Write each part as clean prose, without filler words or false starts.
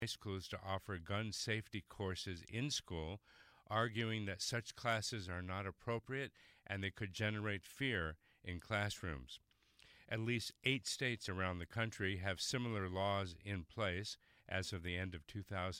high schools to offer gun safety courses in school, arguing that such classes are not appropriate and they could generate fear in classrooms. At least 8 states around the country have similar laws in place as of the end of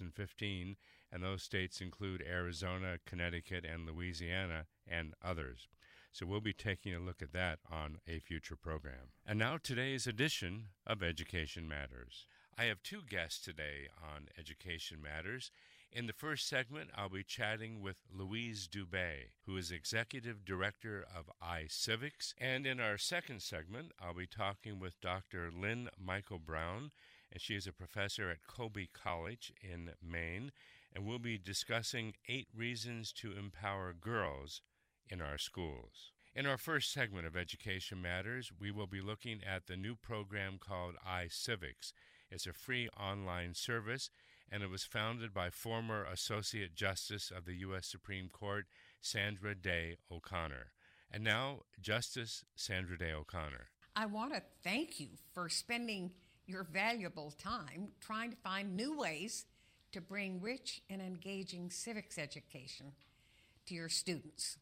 2015, and those states include Arizona, Connecticut, and Louisiana, and others. So we'll be taking a look at that on a future program. And now today's edition of Education Matters. I have 2 guests today on Education Matters. In the first segment, I'll be chatting with Louise Dubé, who is Executive Director of iCivics. And in our second segment, I'll be talking with Dr. Lynn Michael Brown, and she is a professor at Colby College in Maine, and we'll be discussing 8 reasons to empower girls in our schools. In our first segment of Education Matters, we will be looking at the new program called iCivics. It's a free online service, and it was founded by former Associate Justice of the U.S. Supreme Court, Sandra Day O'Connor. And now, Justice Sandra Day O'Connor. I want to thank you for spending your valuable time trying to find new ways to bring rich and engaging civics education to your students.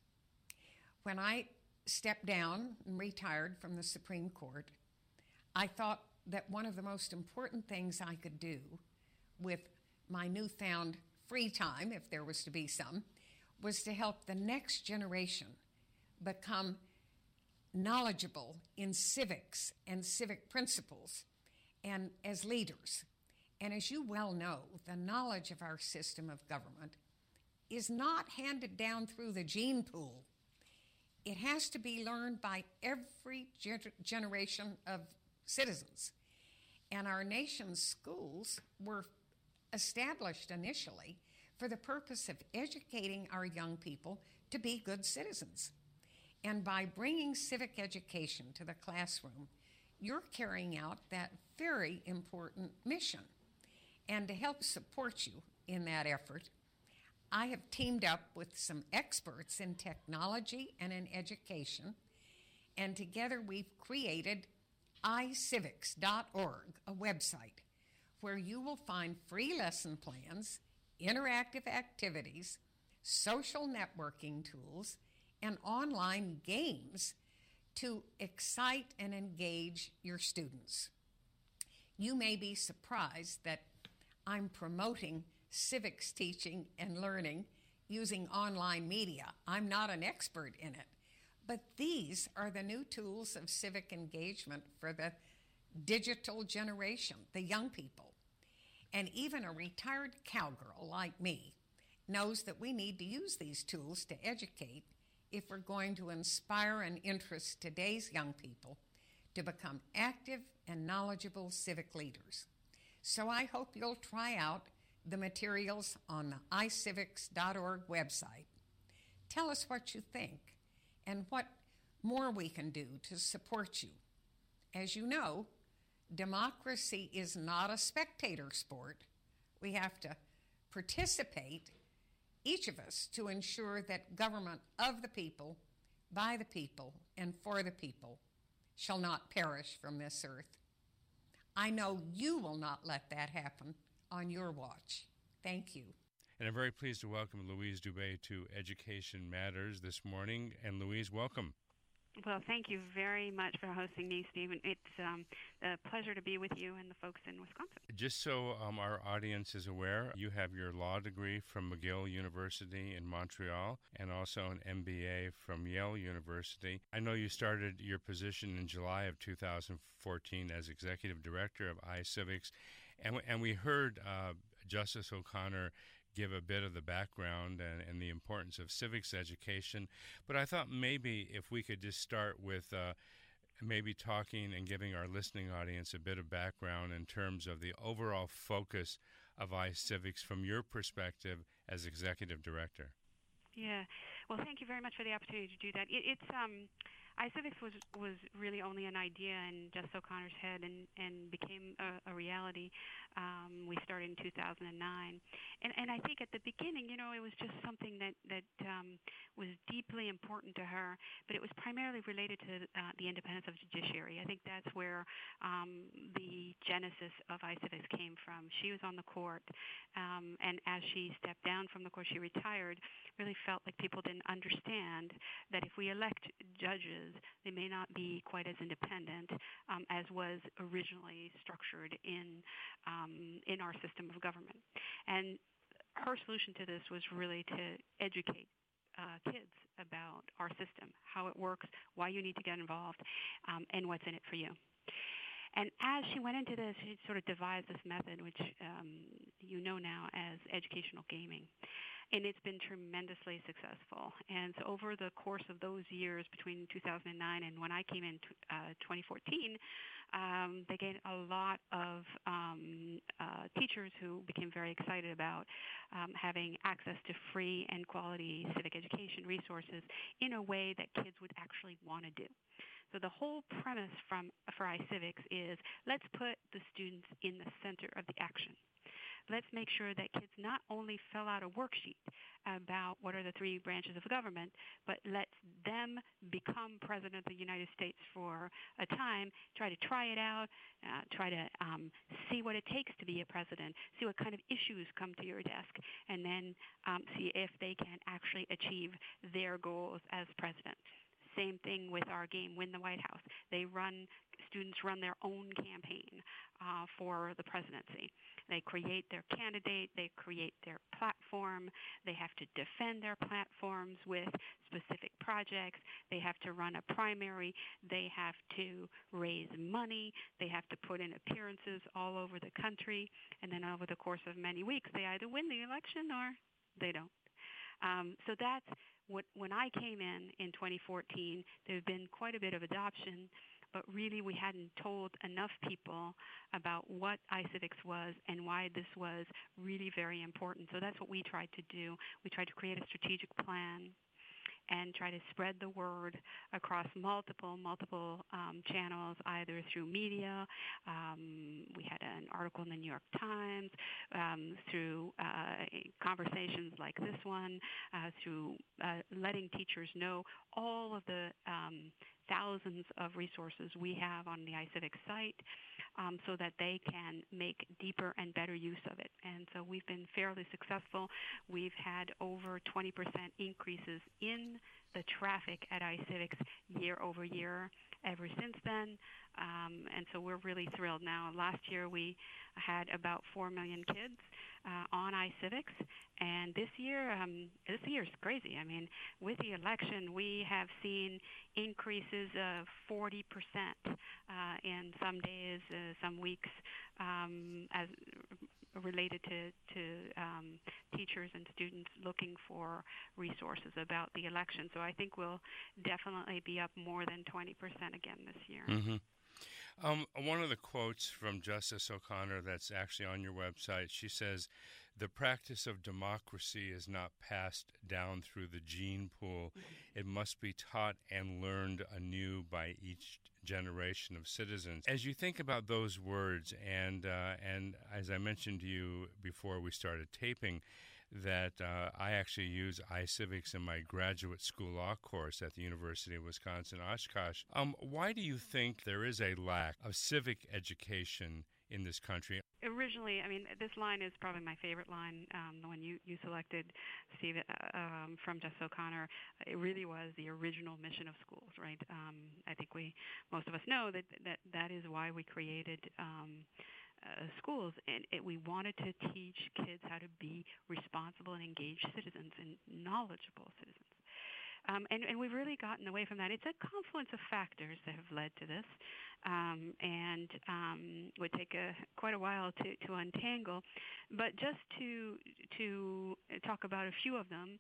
When I stepped down and retired from the Supreme Court, I thought that one of the most important things I could do with my newfound free time, if there was to be some, was to help the next generation become knowledgeable in civics and civic principles and as leaders. And as you well know, the knowledge of our system of government is not handed down through the gene pool. It has to be learned by every generation of citizens. And our nation's schools were established initially for the purpose of educating our young people to be good citizens. And by bringing civic education to the classroom, you're carrying out that very important mission. And to help support you in that effort, I have teamed up with some experts in technology and in education, and together we've created iCivics.org, a website where you will find free lesson plans, interactive activities, social networking tools, and online games to excite and engage your students. You may be surprised that I'm promoting civics teaching and learning using online media. I'm not an expert in it, but these are the new tools of civic engagement for the digital generation, the young people. And even a retired cowgirl like me knows that we need to use these tools to educate if we're going to inspire and interest today's young people to become active and knowledgeable civic leaders. So I hope you'll try out the materials on the iCivics.org website. Tell us what you think and what more we can do to support you. As you know, democracy is not a spectator sport. We have to participate, each of us, to ensure that government of the people, by the people, and for the people shall not perish from this earth. I know you will not let that happen on your watch. Thank you. And I'm very pleased to welcome Louise Dubé to Education Matters this morning. And Louise, welcome. Well, thank you very much for hosting me, Stephen. It's a pleasure to be with you and the folks in Wisconsin. Just so our audience is aware, you have your law degree from McGill University in Montreal and also an MBA from Yale University. I know you started your position in July of 2014 as Executive Director of iCivics, and we heard Justice O'Connor give a bit of the background and the importance of civics education. But I thought maybe if we could just start with maybe talking and giving our listening audience a bit of background in terms of the overall focus of iCivics from your perspective as Executive Director. Yeah. Well, thank you very much for the opportunity to do that. iCivics was really only an idea in Justice O'Connor's head and became a reality We started in 2009, and I think at the beginning, it was just something that was deeply important to her, but it was primarily related to the independence of the judiciary. I think that's where the genesis of iCivics came from. She was on the court, and as she stepped down from the court, she retired. Really felt like people didn't understand that if we elect judges, they may not be quite as independent as was originally structured in our system of government. And her solution to this was really to educate kids about our system, how it works, why you need to get involved, and what's in it for you. And as she went into this, she sort of devised this method, which you know now as educational gaming. And it's been tremendously successful. And so over the course of those years between 2009 and when I came in 2014, they gained a lot of teachers who became very excited about having access to free and quality civic education resources in a way that kids would actually want to do. So the whole premise for iCivics is let's put the students in the center of the action. Let's make sure that kids not only fill out a worksheet about what are the three branches of government, but let them become President of the United States for a time, try it out, try to see what it takes to be a president, see what kind of issues come to your desk, and then see if they can actually achieve their goals as president. Same thing with our game, Win the White House. Students run their own campaign for the presidency. They create their candidate, they create their platform, they have to defend their platforms with specific projects, they have to run a primary, they have to raise money, they have to put in appearances all over the country, and then over the course of many weeks, they either win the election or they don't. So that's when I came in 2014, there had been quite a bit of adoption, but really we hadn't told enough people about what iCivics was and why this was really very important. So that's what we tried to do. We tried to create a strategic plan and try to spread the word across multiple channels, either through media. We had an article in the New York Times, through conversations like this one, through letting teachers know all of the thousands of resources we have on the iCivics site, so that they can make deeper and better use of it. And so we've been fairly successful. We've had over 20% increases in the traffic at iCivics year over year ever since then. And so we're really thrilled now. Last year we had about 4 million kids on iCivics, and this year is crazy. I mean, with the election, we have seen increases of 40% in some days, some weeks, as related to teachers and students looking for resources about the election. So I think we'll definitely be up more than 20% again this year. Mm-hmm. One of the quotes from Justice O'Connor that's actually on your website, she says, "The practice of democracy is not passed down through the gene pool. It must be taught and learned anew by each generation of citizens." As you think about those words, and as I mentioned to you before we started taping, that I actually use iCivics in my graduate school law course at the University of Wisconsin-Oshkosh. Why do you think there is a lack of civic education in this country? Originally, I mean, this line is probably my favorite line, the one you selected, Steve, from Justice O'Connor. It really was the original mission of schools, right? I think most of us know that is why we created schools, and we wanted to teach kids how to be responsible and engaged citizens and knowledgeable citizens. And we've really gotten away from that. It's a confluence of factors that have led to this, and would take quite a while to untangle. But just to talk about a few of them,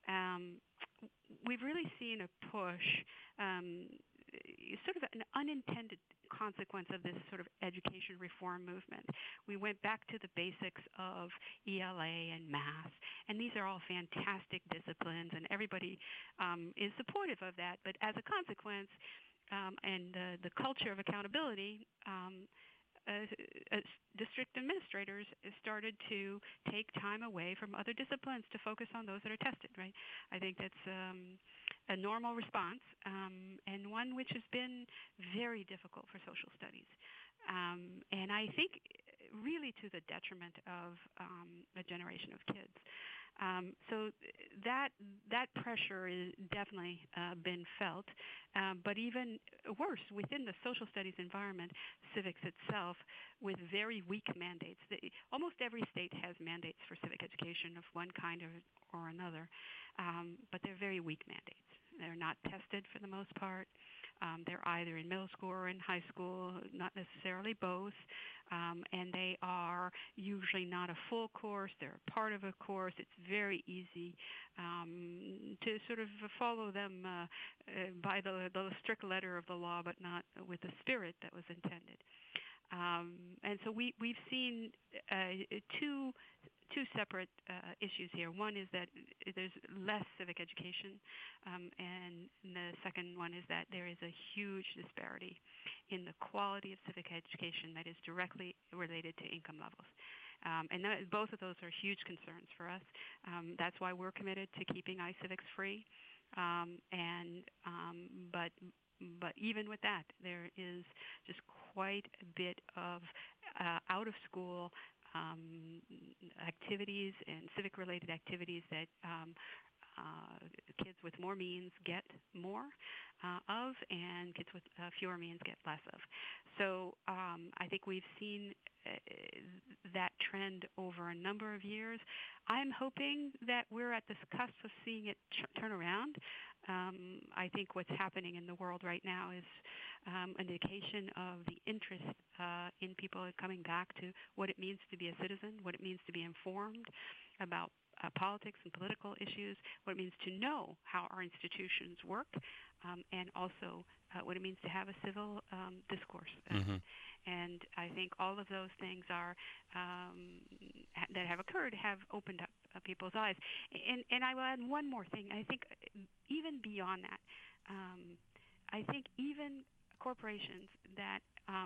we've really seen a push, sort of an unintended consequence of this sort of education reform movement. We went back to the basics of ELA and math, and these are all fantastic disciplines, and everybody is supportive of that. But as a consequence, and the culture of accountability, district administrators started to take time away from other disciplines to focus on those that are tested, right? I think that's a normal response, and one which has been very difficult for social studies. And I think really to the detriment of a generation of kids. So that pressure is definitely been felt, but even worse, within the social studies environment, civics itself, with very weak mandates. Almost every state has mandates for civic education of one kind or another, but they're very weak mandates. They're not tested for the most part. They're either in middle school or in high school, not necessarily both, and they are usually not a full course. They're a part of a course. It's very easy to sort of follow them by the strict letter of the law, but not with the spirit that was intended. And so we've seen two separate issues here. One is that there's less civic education, and the second one is that there is a huge disparity in the quality of civic education that is directly related to income levels. And both of those are huge concerns for us. That's why we're committed to keeping iCivics free. But even with that, there is just quite a bit of out-of-school activities and civic-related activities that kids with more means get more of, and kids with fewer means get less of. So I think we've seen that trend over a number of years. I'm hoping that we're at this cusp of seeing it turn around. I think what's happening in the world right now is an indication of the interest in people coming back to what it means to be a citizen, what it means to be informed about politics and political issues, what it means to know how our institutions work, and also what it means to have a civil discourse. And I think all of those things are that have occurred have opened up people's eyes. And I will add one more thing. I think even beyond that, I think even corporations that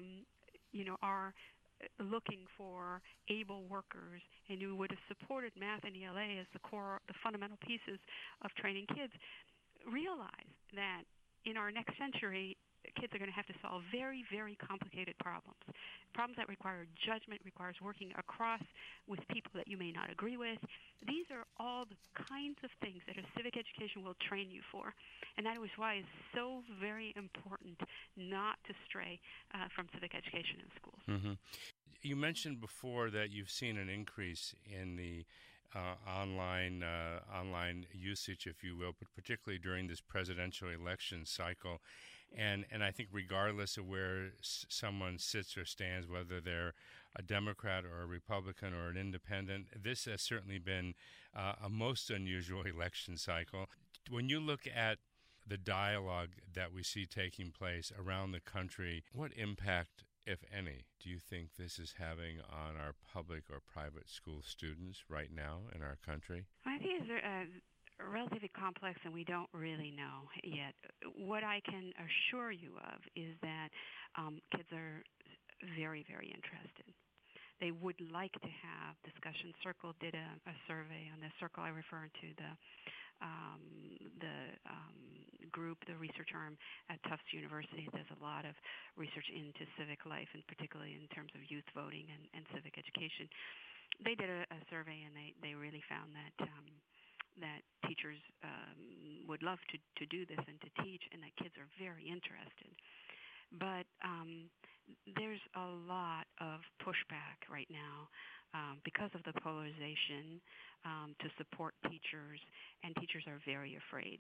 are looking for able workers and who would have supported math and ELA as the fundamental pieces of training kids, realize that in our next century, kids are going to have to solve very, very complicated problems that require judgment, requires working across with people that you may not agree with. These are all the kinds of things that a civic education will train you for, and that is why it's so very important not to stray from civic education in schools. You mentioned before that you've seen an increase in the online usage, if you will, but particularly during this presidential election cycle. And I think regardless of where someone sits or stands, whether they're a Democrat or a Republican or an independent, this has certainly been a most unusual election cycle. When you look at the dialogue that we see taking place around the country, what impact, if any, do you think this is having on our public or private school students right now in our country? I think it's relatively complex, and we don't really know yet. What I can assure you of is that kids are very, very interested. They would like to have discussion. Circle did a survey on this. Circle, I refer to the group, the research arm at Tufts University. There's a lot of research into civic life, and particularly in terms of youth voting and civic education. They did a survey, and they really found that that teachers would love to do this and to teach, and that kids are very interested. But there's a lot of pushback right now because of the polarization to support teachers, and teachers are very afraid.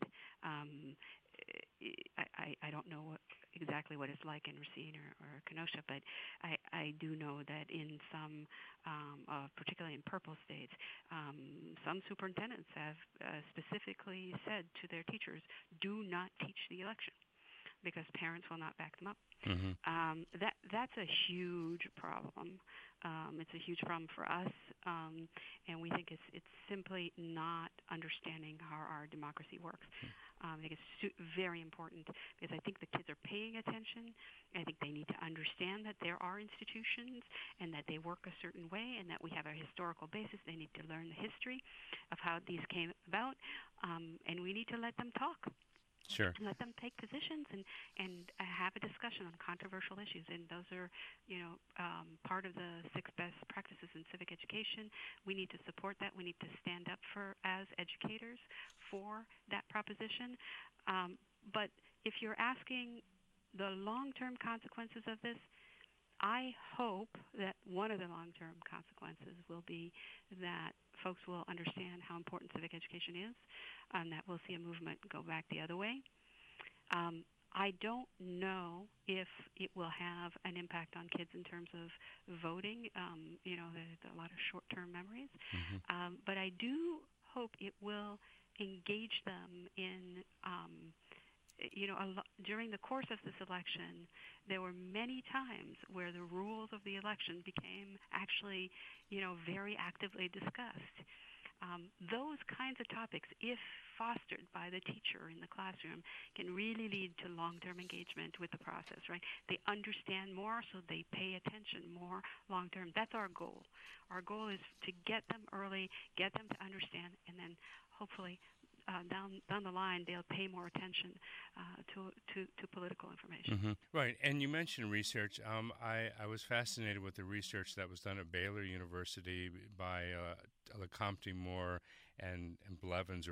I don't know exactly what it's like in Racine or Kenosha, but I do know that in some, particularly in purple states, some superintendents have specifically said to their teachers, do not teach the election, because parents will not back them up. that's a huge problem. It's a huge problem for us, and we think it's simply not understanding how our democracy works. I think it's very important because I think the kids are paying attention. I think they need to understand that there are institutions and that they work a certain way and that we have a historical basis. They need to learn the history of how these came about, and we need to let them talk. Sure. Let them take positions and have a discussion on controversial issues. And those are, part of the 6 best practices in civic education. We need to support that. We need to stand up as educators for that proposition. But if you're asking the long-term consequences of this, I hope that one of the long-term consequences will be that folks will understand how important civic education is, and that we'll see a movement go back the other way. I don't know if it will have an impact on kids in terms of voting. There's a lot of short-term memories. But I do hope it will engage them in during the course of this election, there were many times where the rules of the election became actually, very actively discussed. Those kinds of topics, if fostered by the teacher in the classroom, can really lead to long-term engagement with the process, right? They understand more, so they pay attention more long-term. That's our goal. Our goal is to get them early, get them to understand, and then hopefully down the line, they'll pay more attention to political information. Right, and you mentioned research. I was fascinated with the research that was done at Baylor University by LeCompte Moore and Blevins,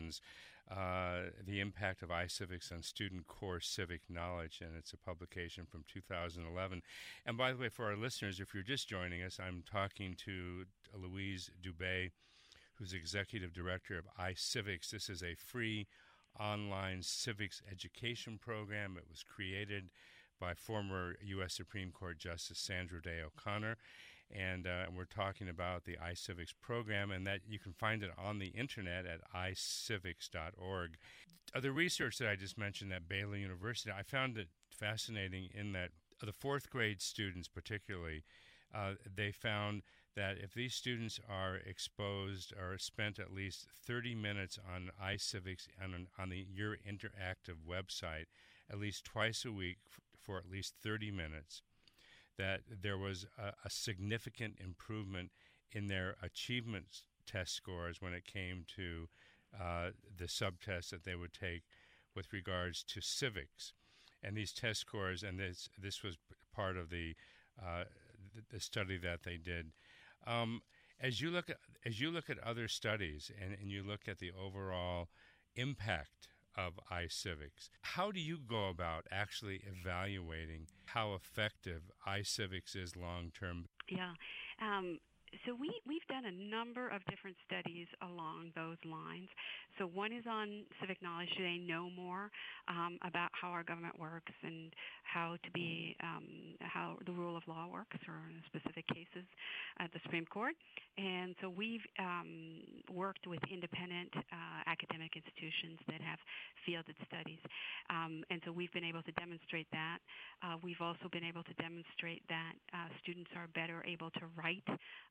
the impact of iCivics on student core civic knowledge, and it's a publication from 2011. And by the way, for our listeners, if you're just joining us, I'm talking to Louise Dubé, who's executive director of iCivics. This is a free online civics education program. It was created by former U.S. Supreme Court Justice Sandra Day O'Connor, and we're talking about the iCivics program, and that you can find it on the internet at iCivics.org. The research that I just mentioned at Baylor University, I found it fascinating in that the fourth grade students particularly, they found that if these students are exposed or spent at least 30 minutes on iCivics and on the Your Interactive website at least twice a week for at least 30 minutes, that there was a significant improvement in their achievement test scores when it came to the subtests that they would take with regards to civics. And these test scores, and this was part of the study that they did. As you look at other studies and you look at the overall impact of iCivics, how do you go about actually evaluating how effective iCivics is long term? Yeah. So we've done a number of different studies along those lines. So one is on civic knowledge. Do they know more about how our government works and how the rule of law works, or in specific cases at the Supreme Court? And so we've worked with independent academic institutions that have fielded studies. And so we've been able to demonstrate that. We've also been able to demonstrate that students are better able to write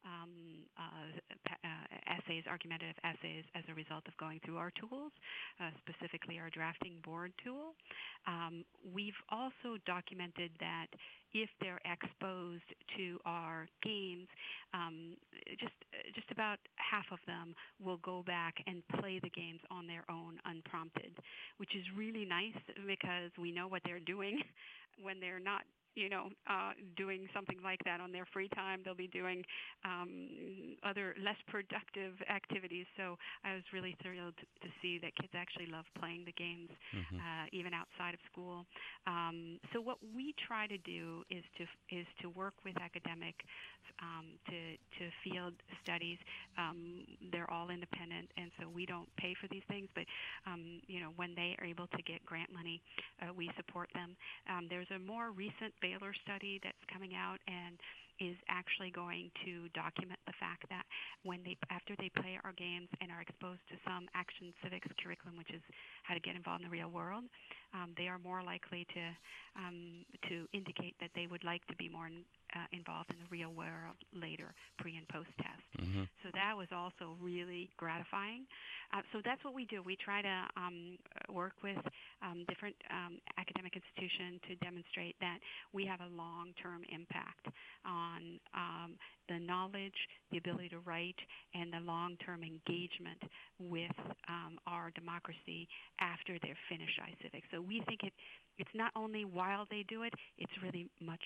essays, argumentative essays, as a result of going through our tools, specifically our drafting board tool. We've also documented that if they're exposed to our games, just about half of them will go back and play the games on their own unprompted, which is really nice because we know what they're doing when they're not doing something like that on their free time. They'll be doing other less productive activities. So I was really thrilled to see that kids actually love playing the games, even outside of school. So what we try to do is to work with academics to field studies. They're all independent, and so we don't pay for these things. But when they are able to get grant money, we support them. There's a more recent Baylor study that's coming out, and is actually going to document the fact that after they play our games and are exposed to some action civics curriculum, which is how to get involved in the real world, they are more likely to indicate that they would like to be more involved in the real world later, pre and post test. Mm-hmm. So that was also really gratifying. So that's what we do. We try to work with different academic institutions to demonstrate that we have a long-term impact on the knowledge, the ability to write, and the long-term engagement with our democracy after they're finished iCivics. So we think it's not only while they do it, it's really much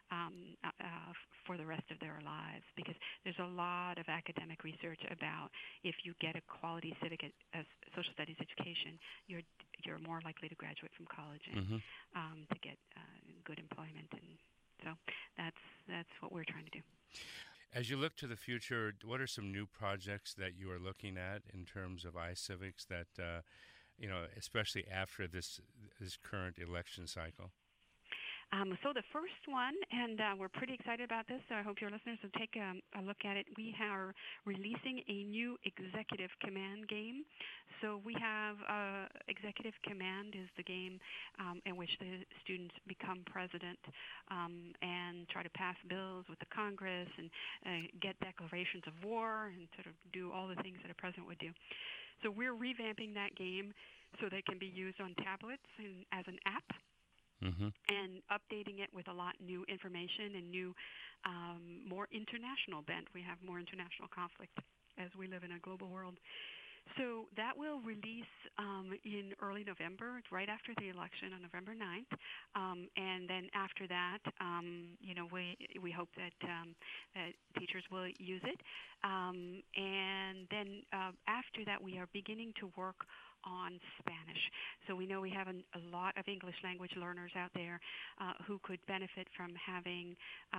for the rest of their lives, because there's a lot of academic research about if you get a quality civic social studies education, you're more likely to graduate from college and to get good employment, and so that's what we're trying to do. As you look to the future, what are some new projects that you are looking at in terms of iCivics that especially after this current election cycle? So the first one, and we're pretty excited about this, so I hope your listeners will take a look at it. We are releasing a new Executive Command game. So we have Executive Command is the game in which the students become president and try to pass bills with the Congress and get declarations of war and sort of do all the things that a president would do. So we're revamping that game so that it can be used on tablets and as an app. Mm-hmm. And updating it with a lot new information and new, more international bent. We have more international conflict as we live in a global world. So that will release in early November, right after the election on November 9th. And then after that, we hope that teachers will use it. And then after that, we are beginning to work on Spanish. So we know we have a lot of English language learners out there who could benefit from having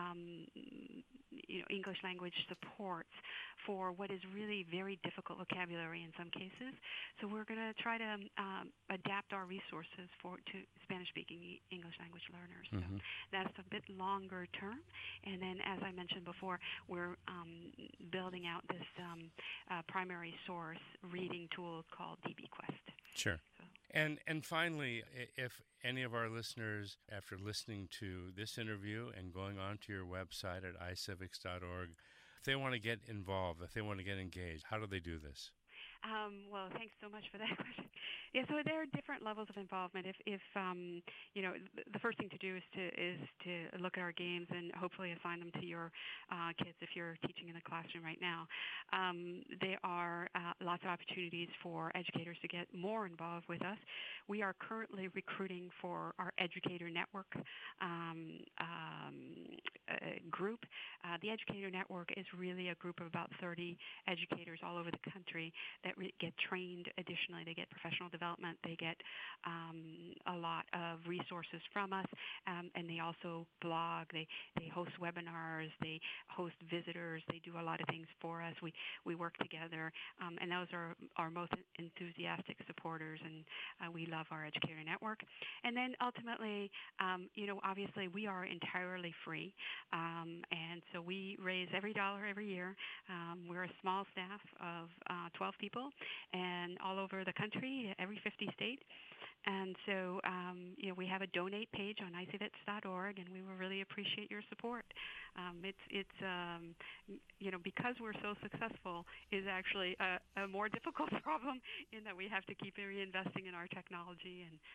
English language supports for what is really very difficult vocabulary in some cases. So we're going to try to adapt our resources to Spanish-speaking English language learners. Mm-hmm. So that's a bit longer term. And then, as I mentioned before, we're building out this primary source reading tool called DBQuest. Sure. So. And finally, if any of our listeners, after listening to this interview and going onto your website at iCivics.org, if they want to get involved, if they want to get engaged, how do they do this? Well, thanks so much for that question. Yeah, so there are different levels of involvement. If the first thing to do is to look at our games and hopefully assign them to your kids if you're teaching in the classroom right now. There are lots of opportunities for educators to get more involved with us. We are currently recruiting for our Educator Network group. The Educator Network is really a group of about 30 educators all over the country that get trained. Additionally, they get professional development. They get a lot of resources from us, and they also blog. They host webinars. They host visitors. They do a lot of things for us. We work together, and those are our most enthusiastic supporters, and we love our Educator Network. And then ultimately, obviously we are entirely free, and so we raise every dollar every year. We're a small staff of 12 people, and all over the country, every 50 states. And so, we have a donate page on iCivics.org, and we will really appreciate your support. Because we're so successful, is actually a more difficult problem in that we have to keep reinvesting in our technology and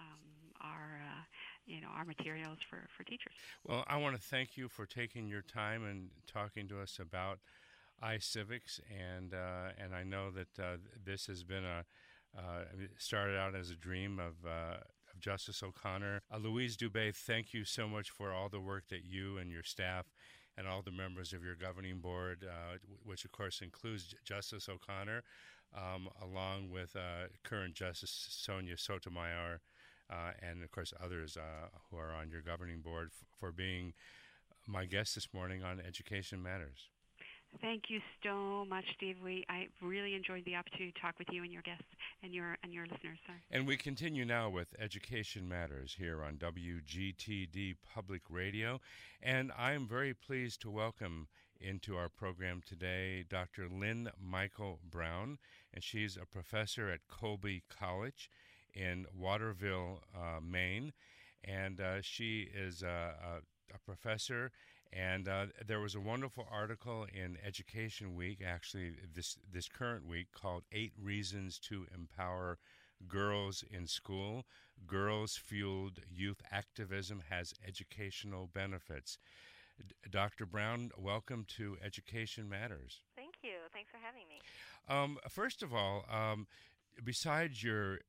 our materials for teachers. Well, I want to thank you for taking your time and talking to us about iCivics, and I know that this has been started out as a dream of Justice O'Connor. Louise Dubé, thank you so much for all the work that you and your staff and all the members of your governing board, which of course includes Justice O'Connor, along with current Justice Sonia Sotomayor, and of course others who are on your governing board, for being my guest this morning on Education Matters. Thank you so much, Steve. I really enjoyed the opportunity to talk with you and your guests and your listeners. Sorry. And we continue now with Education Matters here on WGTD Public Radio. And I am very pleased to welcome into our program today Dr. Lynn Michael Brown, and she's a professor at Colby College in Waterville, Maine. And she is a professor. And there was a wonderful article in Education Week, actually this current week, called 8 Reasons to Empower Girls in School. Girls-Fueled Youth Activism Has Educational Benefits. Dr. Brown, welcome to Education Matters. Thank you. Thanks for having me. First of all, besides your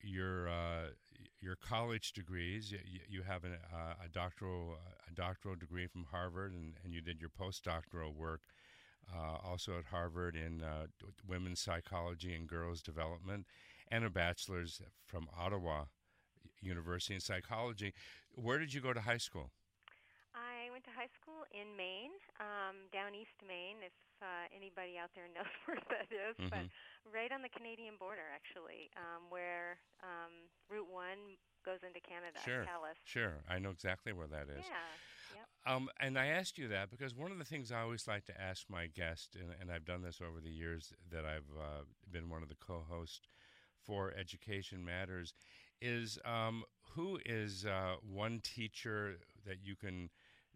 college degrees, you have a doctoral degree from Harvard, and you did your postdoctoral work also at Harvard in women's psychology and girls development, and a bachelor's from Ottawa University in psychology. Where did you go to high school? I went to high school in Maine, down east Maine, if anybody out there knows where that is, but right on the Canadian border, actually, where Route 1 goes into Canada, Calais. Sure, I know exactly where that is. Yeah, yep. And I asked you that because one of the things I always like to ask my guest, and I've done this over the years that I've been one of the co-hosts for Education Matters, is who is one teacher that you can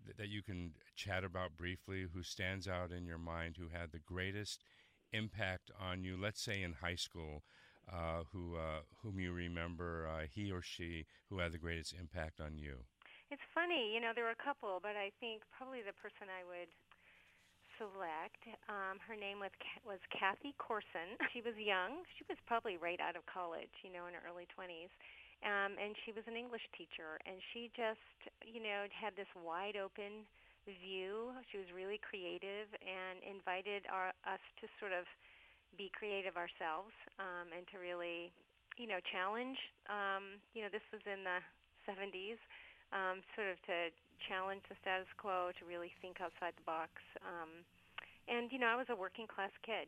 chat about briefly, who stands out in your mind, who had the greatest impact on you, let's say in high school, whom you remember, he or she, who had the greatest impact on you? It's funny, there were a couple, but I think probably the person I would select, her name was Kathy Corson. She was young. She was probably right out of college, in her early 20s. And she was an English teacher, and she just, had this wide open view. She was really creative and invited us to sort of be creative ourselves and to really, challenge. This was in the 70s, sort of to challenge the status quo, to really think outside the box. And, I was a working class kid,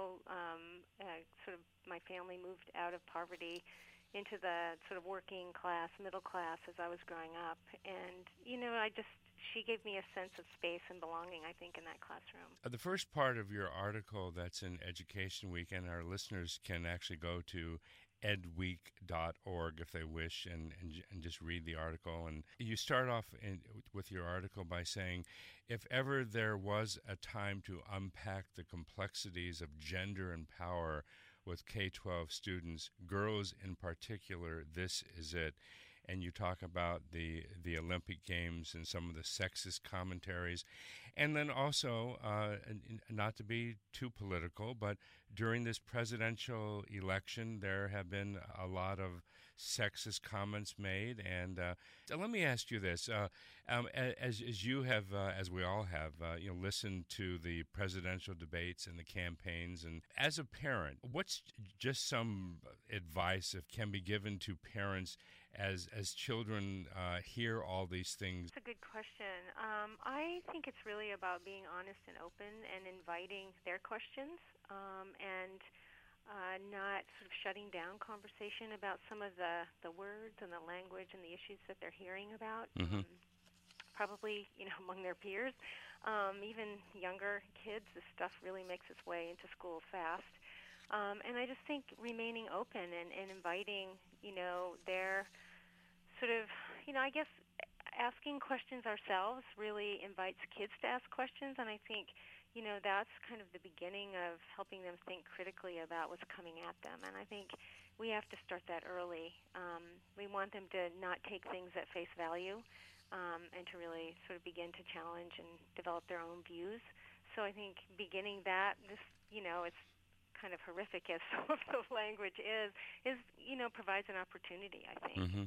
sort of my family moved out of poverty into the sort of working class, middle class as I was growing up. And, she gave me a sense of space and belonging, I think, in that classroom. The first part of your article that's in Education Week, and our listeners can actually go to edweek.org if they wish and just read the article. And you start off with your article by saying, if ever there was a time to unpack the complexities of gender and power with K-12 students, girls in particular, this is it. And you talk about the Olympic Games and some of the sexist commentaries. And then also, not to be too political, but during this presidential election, there have been a lot of sexist comments made. And let me ask you this. As you have, as we all have, listened to the presidential debates and the campaigns, and as a parent, what's just some advice that can be given to parents as children hear all these things? That's a good question. I think it's really about being honest and open and inviting their questions and not sort of shutting down conversation about some of the words and the language and the issues that they're hearing about, probably, among their peers. Even younger kids, this stuff really makes its way into school fast. And I just think remaining open and inviting, their sort of, I guess asking questions ourselves really invites kids to ask questions. And I think, that's kind of the beginning of helping them think critically about what's coming at them. And I think we have to start that early. We want them to not take things at face value and to really sort of begin to challenge and develop their own views. So I think beginning that, this, it's kind of horrific as some of the language is provides an opportunity, I think.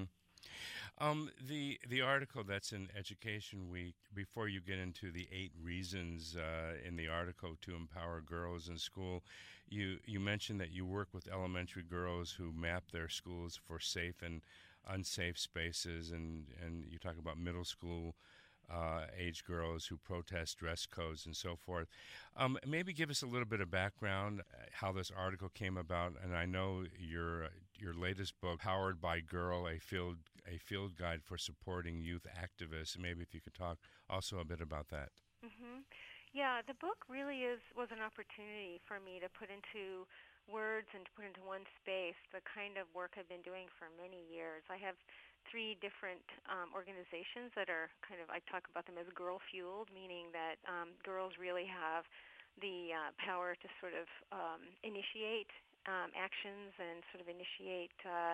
The article that's in Education Week, before you get into the 8 reasons in the article to empower girls in school, you mentioned that you work with elementary girls who map their schools for safe and unsafe spaces, and you talk about middle school age girls who protest dress codes and so forth. Maybe give us a little bit of background, how this article came about, and I know your latest book, Powered by Girl, a field guide for supporting youth activists. Maybe if you could talk also a bit about that. Mm-hmm. Yeah, the book really was an opportunity for me to put into words and to put into one space the kind of work I've been doing for many years. I have three different organizations that are kind of, I talk about them as girl-fueled, meaning that girls really have the power to sort of initiate actions and sort of initiate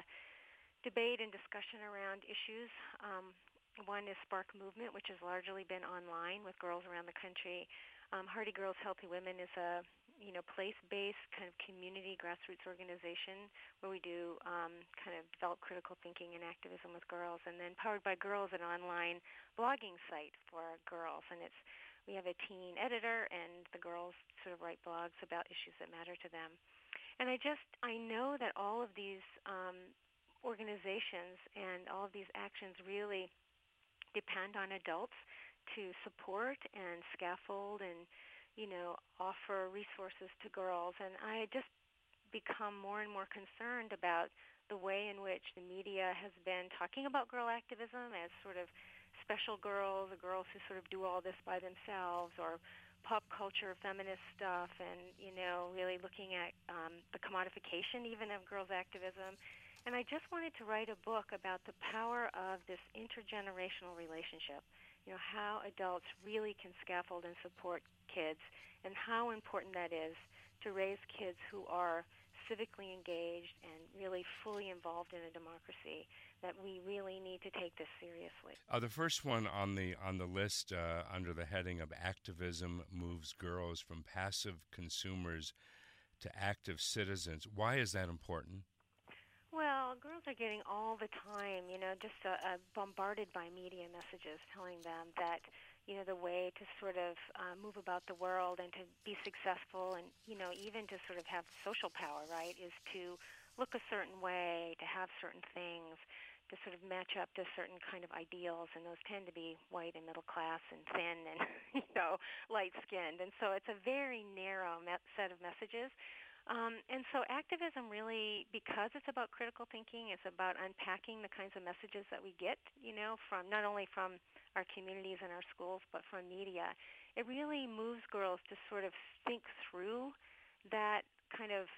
debate and discussion around issues. One is Spark Movement, which has largely been online with girls around the country. Hardy Girls, Healthy Women is a place-based kind of community grassroots organization where we do kind of develop critical thinking and activism with girls. And then Powered by Girls, an online blogging site for girls, and we have a teen editor, and the girls sort of write blogs about issues that matter to them. And I know that all of these organizations and all of these actions really depend on adults to support and scaffold and, offer resources to girls. And I just become more and more concerned about the way in which the media has been talking about girl activism as sort of special girls, or girls who sort of do all this by themselves, or pop culture feminist stuff, and, really looking at the commodification even of girls' activism. And I just wanted to write a book about the power of this intergenerational relationship, how adults really can scaffold and support kids, and how important that is to raise kids who are civically engaged and really fully involved in a democracy, that we really need to take this seriously. The first one on the list under the heading of Activism Moves Girls from Passive Consumers to Active Citizens. Why is that important? Well, girls are getting all the time, just bombarded by media messages telling them that, the way to sort of move about the world and to be successful and, even to sort of have social power, right, is to look a certain way, to have certain things, to sort of match up to certain kind of ideals, and those tend to be white and middle class and thin and, light-skinned. And so it's a very narrow set of messages. And so activism really, because it's about critical thinking, it's about unpacking the kinds of messages that we get, from not only from our communities and our schools, but from media. It really moves girls to sort of think through that kind of,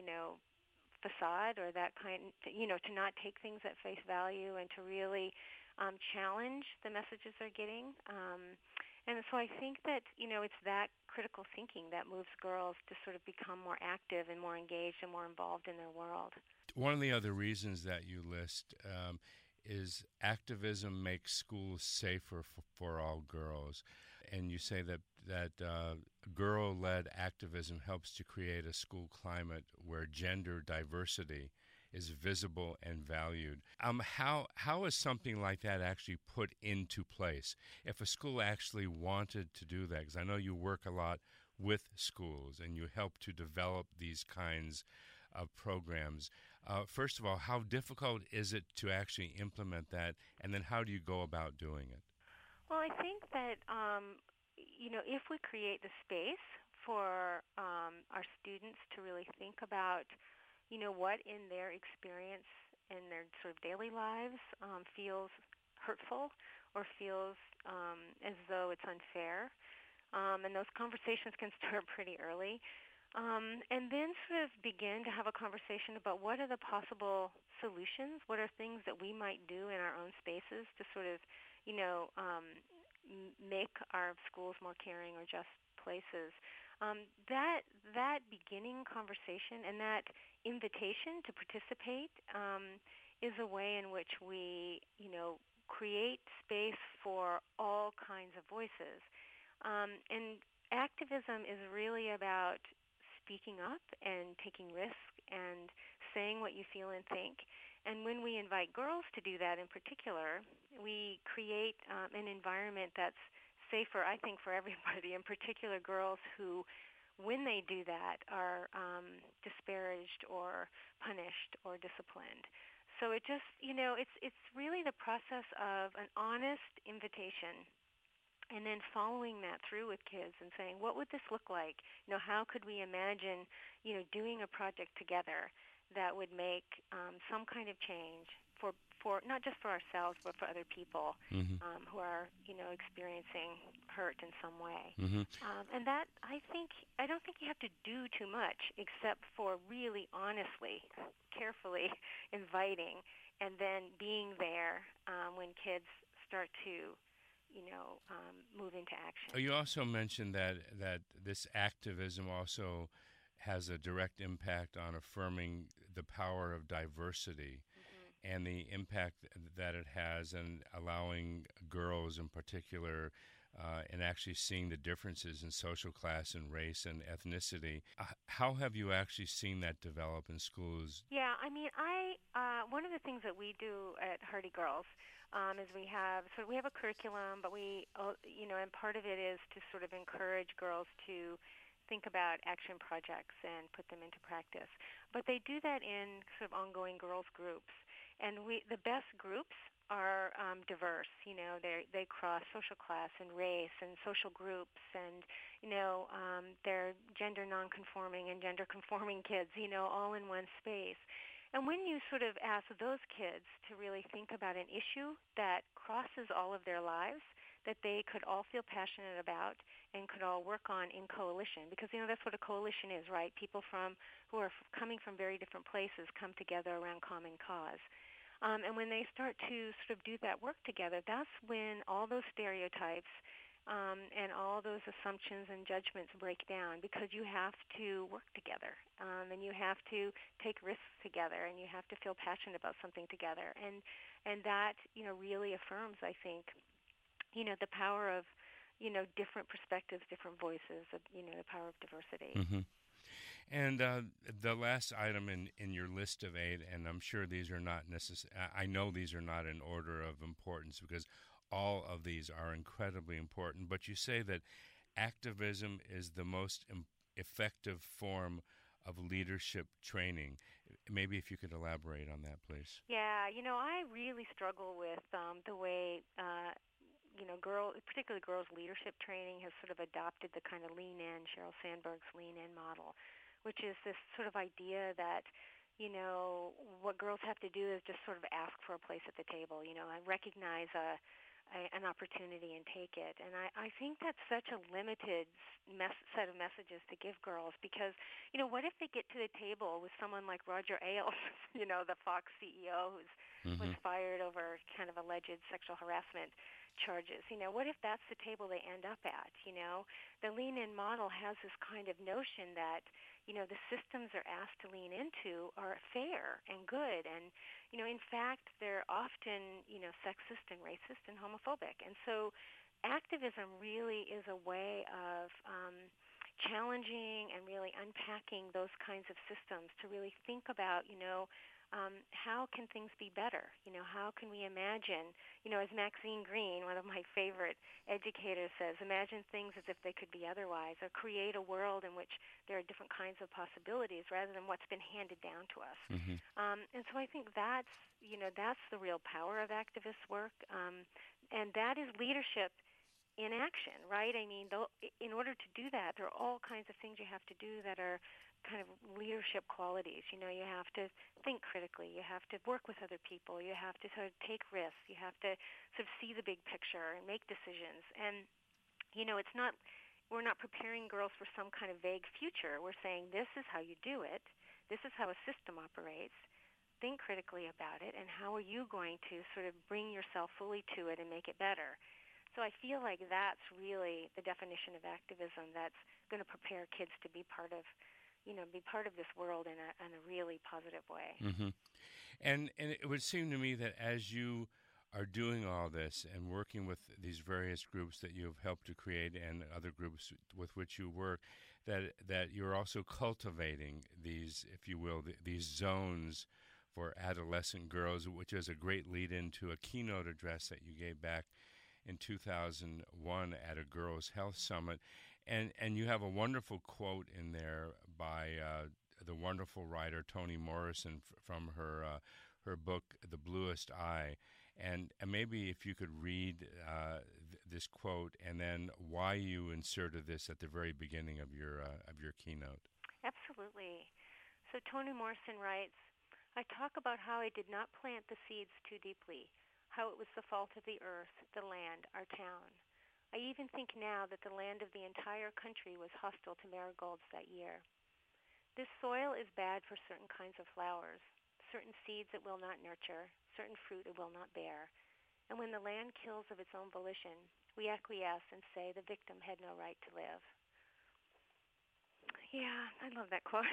facade, or that kind, to not take things at face value, and to really challenge the messages they're getting. And so I think that, it's that critical thinking that moves girls to sort of become more active and more engaged and more involved in their world. One of the other reasons that you list is activism makes schools safer for all girls. And you say that girl-led activism helps to create a school climate where gender diversity is visible and valued. How is something like that actually put into place? If a school actually wanted to do that, because I know you work a lot with schools and you help to develop these kinds of programs. First of all, how difficult is it to actually implement that, and then how do you go about doing it? Well, I think that, if we create the space for our students to really think about what in their experience in their sort of daily lives feels hurtful or feels as though it's unfair. And those conversations can start pretty early. And then sort of begin to have a conversation about what are the possible solutions, what are things that we might do in our own spaces to sort of, make our schools more caring or just places. That beginning conversation and that invitation to participate is a way in which we, create space for all kinds of voices. And activism is really about speaking up and taking risk and saying what you feel and think. And when we invite girls to do that in particular, we create an environment that's safer, I think, for everybody, in particular girls who, when they do that, are disparaged or punished or disciplined. So it just, it's really the process of an honest invitation and then following that through with kids and saying, what would this look like? How could we imagine, doing a project together that would make some kind of change for not just for ourselves, but for other people who are, experiencing hurt in some way. And that, I don't think you have to do too much except for really honestly, carefully inviting and then being there when kids start to move into action. You also mentioned that this activism also has a direct impact on affirming the power of diversity and the impact that it has in allowing girls in particular and actually seeing the differences in social class and race and ethnicity. How have you actually seen that develop in schools? Yeah, one of the things that we do at Hardy Girls is we have a curriculum, but and part of it is to sort of encourage girls to think about action projects and put them into practice. But they do that in sort of ongoing girls groups, and the best groups are diverse. They cross social class and race and social groups, and they're gender nonconforming and gender conforming kids, all in one space. And when you sort of ask those kids to really think about an issue that crosses all of their lives, that they could all feel passionate about and could all work on in coalition, because that's what a coalition is, right? People who are coming from very different places come together around common cause. And when they start to sort of do that work together, that's when all those stereotypes and all those assumptions and judgments break down, because you have to work together, and you have to take risks together, and you have to feel passionate about something together. And that, really affirms, I think, the power of, different perspectives, different voices, the power of diversity. And the last item in your list of 8, and I'm sure these are not I know these are not in order of importance because all of these are incredibly important, but you say that activism is the most effective form of leadership training. Maybe if you could elaborate on that, please. Yeah, I really struggle with the way particularly girls' leadership training has sort of adopted the kind of Lean In, Sheryl Sandberg's Lean In model, which is this sort of idea that, what girls have to do is just sort of ask for a place at the table, and recognize an opportunity and take it. And I think that's such a limited set of messages to give girls, because, what if they get to the table with someone like Roger Ailes, the Fox CEO who's was fired over kind of alleged sexual harassment charges? What if that's the table they end up at? The Lean In model has this kind of notion that, the systems they're asked to lean into are fair and good, and, in fact, they're often, sexist and racist and homophobic. And so activism really is a way of challenging and really unpacking those kinds of systems to really think about, how can things be better? How can we imagine, as Maxine Greene, one of my favorite educators, says, imagine things as if they could be otherwise, or create a world in which there are different kinds of possibilities rather than what's been handed down to us. And so I think that's the real power of activist work, and that is leadership in action, right? I mean, in order to do that, there are all kinds of things you have to do that are kind of leadership qualities. You have to think critically. You have to work with other people. You have to sort of take risks. You have to sort of see the big picture and make decisions. And, we're not preparing girls for some kind of vague future. We're saying this is how you do it. This is how a system operates. Think critically about it. And how are you going to sort of bring yourself fully to it and make it better? So I feel like that's really the definition of activism that's going to prepare kids to be part of this world in a really positive way. And it would seem to me that as you are doing all this and working with these various groups that you have helped to create and other groups with which you work, that you're also cultivating these, if you will, these zones for adolescent girls, which is a great lead-in to a keynote address that you gave back in 2001 at a Girls' Health Summit. And you have a wonderful quote in there by the wonderful writer Toni Morrison from her book, The Bluest Eye. And maybe if you could read this quote, and then why you inserted this at the very beginning of your keynote. Absolutely. So Toni Morrison writes, I talk about how I did not plant the seeds too deeply, how it was the fault of the earth, the land, our town. I even think now that the land of the entire country was hostile to marigolds that year. This soil is bad for certain kinds of flowers, certain seeds it will not nurture, certain fruit it will not bear. And when the land kills of its own volition, we acquiesce and say the victim had no right to live. Yeah, I love that quote.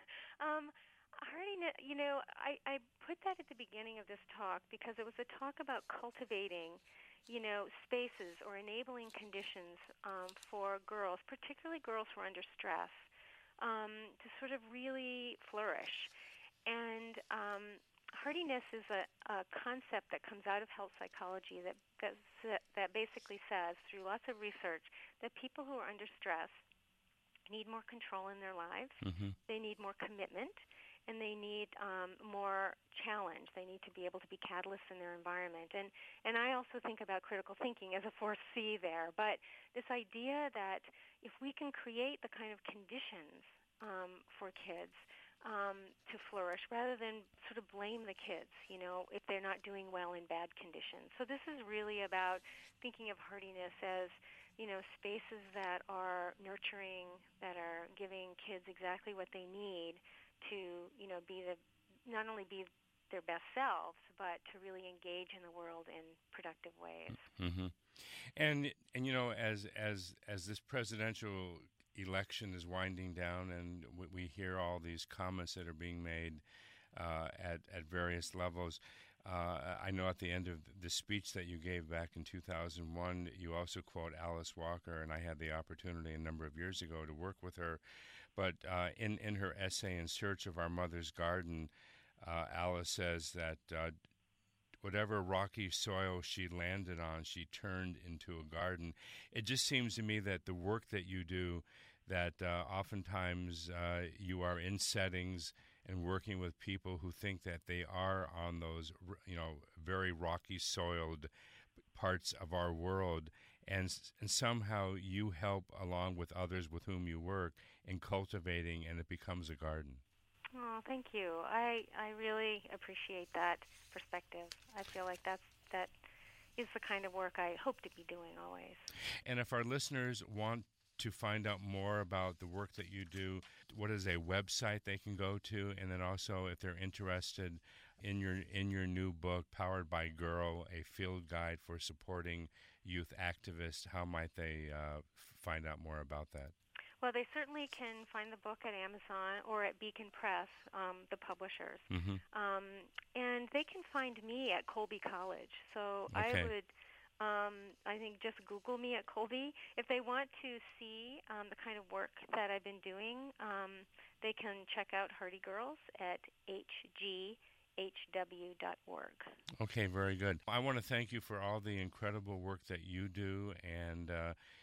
Hardiness, I put that at the beginning of this talk because it was a talk about cultivating, spaces or enabling conditions for girls, particularly girls who are under stress, to sort of really flourish. And hardiness is a concept that comes out of health psychology that basically says, through lots of research, that people who are under stress need more control in their lives, they need more commitment, and they need more challenge. They need to be able to be catalysts in their environment. And I also think about critical thinking as a fourth C there. But this idea that if we can create the kind of conditions for kids to flourish, rather than sort of blame the kids, if they're not doing well in bad conditions. So this is really about thinking of hardiness as spaces that are nurturing, that are giving kids exactly what they need to, not only be their best selves, but to really engage in the world in productive ways. Mm-hmm. And as this presidential election is winding down, and we hear all these comments that are being made at various levels. I know at the end of the speech that you gave back in 2001, you also quote Alice Walker, and I had the opportunity a number of years ago to work with her. But in her essay, In Search of Our Mother's Garden, Alice says that whatever rocky soil she landed on, she turned into a garden. It just seems to me that the work that you do, that oftentimes you are in settings and working with people who think that they are on those, very rocky soiled parts of our world, and somehow you help along with others with whom you work in cultivating, and it becomes a garden. Oh, thank you. I really appreciate that perspective. I feel like that is the kind of work I hope to be doing always. And if our listeners want to find out more about the work that you do, what is a website they can go to? And then also, if they're interested in your new book, Powered by Girl, a field guide for supporting youth activists, how might they find out more about that? Well, they certainly can find the book at Amazon or at Beacon Press, the publishers. Mm-hmm. And they can find me at Colby College. So okay. I would, I think, just Google me at Colby. If they want to see the kind of work that I've been doing, they can check out Hardy Girls at hghw.org. Okay, very good. I want to thank you for all the incredible work that you do, and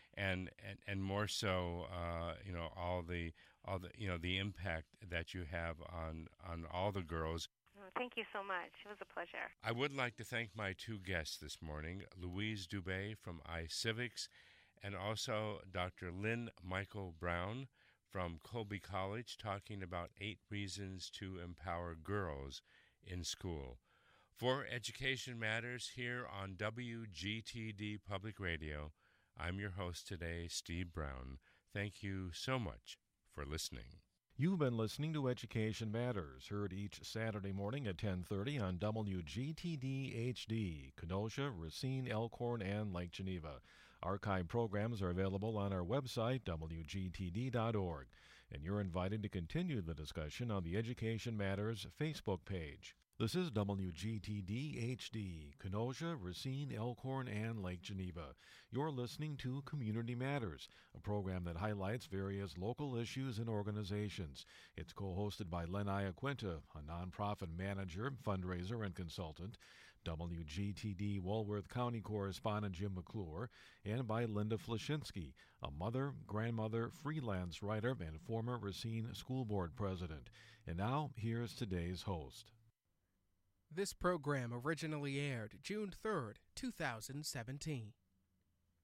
more so, all the the impact that you have on all the girls. Thank you so much. It was a pleasure. I would like to thank my two guests this morning, Louise Dubé from iCivics, and also Dr. Lynn Michael Brown from Colby College, talking about 8 reasons to empower girls in school. For Education Matters here on WGTD Public Radio, I'm your host today, Steve Brown. Thank you so much for listening. You've been listening to Education Matters, heard each Saturday morning at 10:30 on WGTD HD, Kenosha, Racine, Elkhorn, and Lake Geneva. Archive programs are available on our website, WGTD.org, and you're invited to continue the discussion on the Education Matters Facebook page. This is WGTD HD, Kenosha, Racine, Elkhorn, and Lake Geneva. You're listening to Community Matters, a program that highlights various local issues and organizations. It's co-hosted by Len Iaquinta, a nonprofit manager, fundraiser, and consultant, WGTD Walworth County correspondent Jim McClure, and by Linda Flashinsky, a mother, grandmother, freelance writer, and former Racine School Board president. And now, here's today's host. This program originally aired June 3rd, 2017.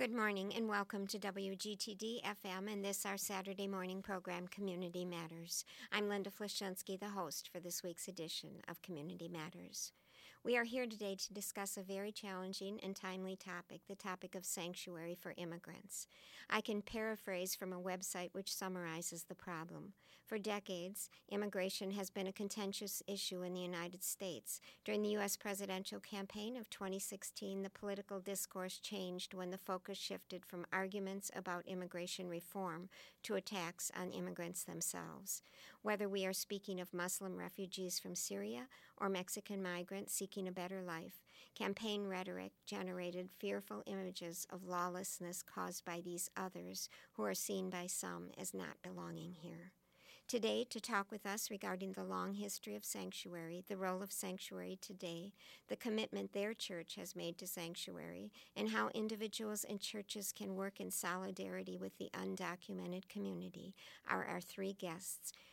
Good morning and welcome to WGTD FM and this our Saturday morning program, Community Matters. I'm Linda Flashinsky, the host for this week's edition of Community Matters. We are here today to discuss a very challenging and timely topic, the topic of sanctuary for immigrants. I can paraphrase from a website which summarizes the problem. For decades, immigration has been a contentious issue in the United States. During the U.S. presidential campaign of 2016, the political discourse changed when the focus shifted from arguments about immigration reform to attacks on immigrants themselves. Whether we are speaking of Muslim refugees from Syria or Mexican migrants seeking a better life, campaign rhetoric generated fearful images of lawlessness caused by these others who are seen by some as not belonging here. Today, to talk with us regarding the long history of sanctuary, the role of sanctuary today, the commitment their church has made to sanctuary, and how individuals and churches can work in solidarity with the undocumented community, are our three guests.